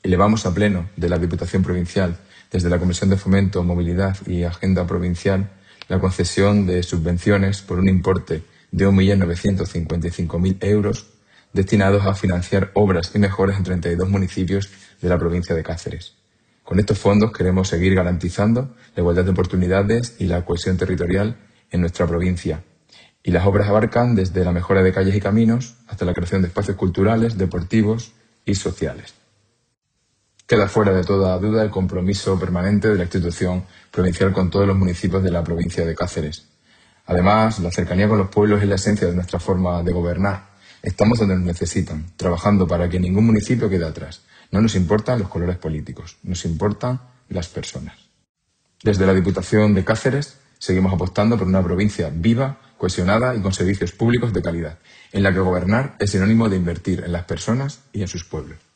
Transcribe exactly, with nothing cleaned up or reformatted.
Elevamos a pleno de la Diputación Provincial, desde la Comisión de Fomento, Movilidad y Agenda Provincial, la concesión de subvenciones por un importe de un millón novecientos cincuenta y cinco mil euros destinados a financiar obras y mejoras en treinta y dos municipios de la provincia de Cáceres. Con estos fondos queremos seguir garantizando la igualdad de oportunidades y la cohesión territorial en nuestra provincia. Y las obras abarcan desde la mejora de calles y caminos hasta la creación de espacios culturales, deportivos y sociales. Queda fuera de toda duda el compromiso permanente de la institución provincial con todos los municipios de la provincia de Cáceres. Además, la cercanía con los pueblos es la esencia de nuestra forma de gobernar. Estamos donde nos necesitan, trabajando para que ningún municipio quede atrás. No nos importan los colores políticos, nos importan las personas. Desde la Diputación de Cáceres seguimos apostando por una provincia viva, cohesionada y con servicios públicos de calidad, en la que gobernar es sinónimo de invertir en las personas y en sus pueblos.